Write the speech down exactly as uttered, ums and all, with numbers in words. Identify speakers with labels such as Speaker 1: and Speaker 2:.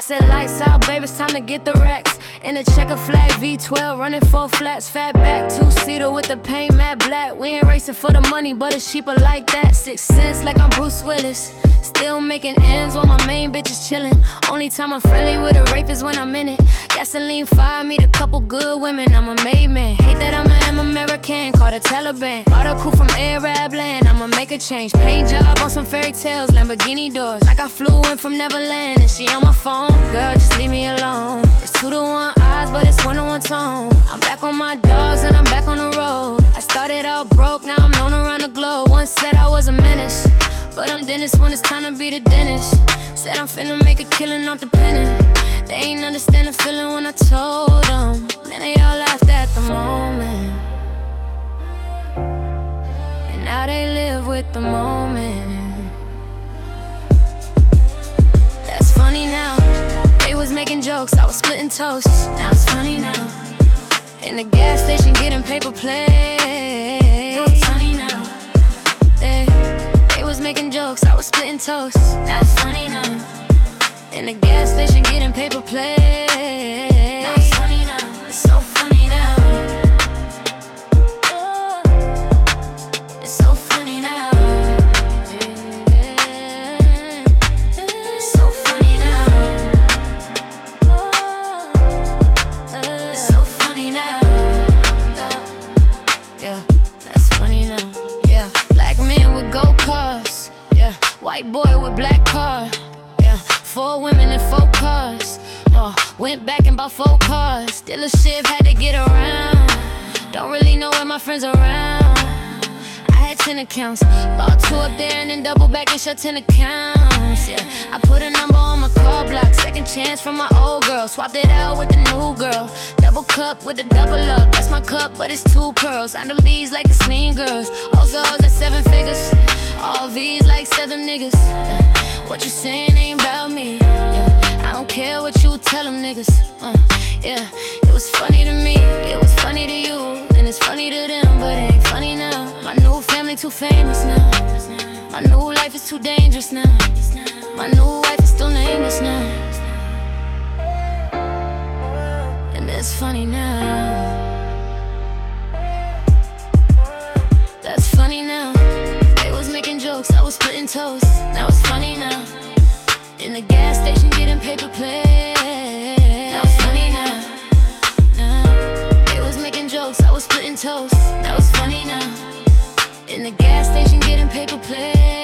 Speaker 1: said lights out, baby, it's time to get the racks. In a checker flag, V twelve, running four flats. Fat back, two-seater with the paint matte black. We ain't racing for the money, but it's cheaper like that. Six cents like I'm Bruce Willis. Still making ends while my main bitch is chillin'. Only time I'm friendly with a rape is when I'm in it. Gasoline fire, meet a couple good women, I'm a made man. Hate that I'm an American, call the Taliban. Bought a coupe from Arab land, I'ma make a change. Paint job on some fairy tales, Lamborghini doors. Like I flew in from Neverland and she on my phone. Girl, just leave me alone. It's two to one odds, but it's one to one tone. I'm back on my dogs and I'm back on the road. I started out broke, now I'm known around the globe. Once said I was a menace, but I'm Dennis when it's time to be the dentist. Said I'm finna make a killing off the penny. They ain't understand the feeling when I told them. Then they all laughed at the moment, and now they live with the moment. That's funny now. They was making jokes, I was splitting toast. Now it's funny now. In the gas station getting paper plates. Now it's funny now. They, they was making jokes, I was splitting toast. Now it's funny now. In the gas station getting paper plates. Now it's funny now, it's so funny now. Oh, it's so funny now. Yeah, it's so funny now. Oh, it's so funny now. Yeah, that's funny now. Yeah, black man with gold cars. Yeah, white boy with black car. Four women in four cars. Oh, went back and bought four cars. Still a shift, had to get around. Don't really know where my friends are around. I had ten accounts, bought two up there and then double back and shut ten accounts. Yeah, I put a number on my call block. Second chance from my old girl, swapped it out with the new girl. Double cup with the double up. That's my cup, but it's two pearls. I know these like the swing girls. All girls at seven figures. All V's like seven niggas. What you saying ain't about me. Yeah, I don't care what you tell them niggas. uh, Yeah, it was funny to me, it was funny to you, and it's funny to them, but it ain't funny now. My new family too famous now. My new life is too dangerous now. My new wife is still nameless now. And it's funny now. That's funny now. Making jokes, I was splitting toast. Now it's funny now. In the gas station getting paper plates. Now it's funny now. Now they was making jokes, I was splitting toast. Now it's funny now. In the gas station getting paper plates.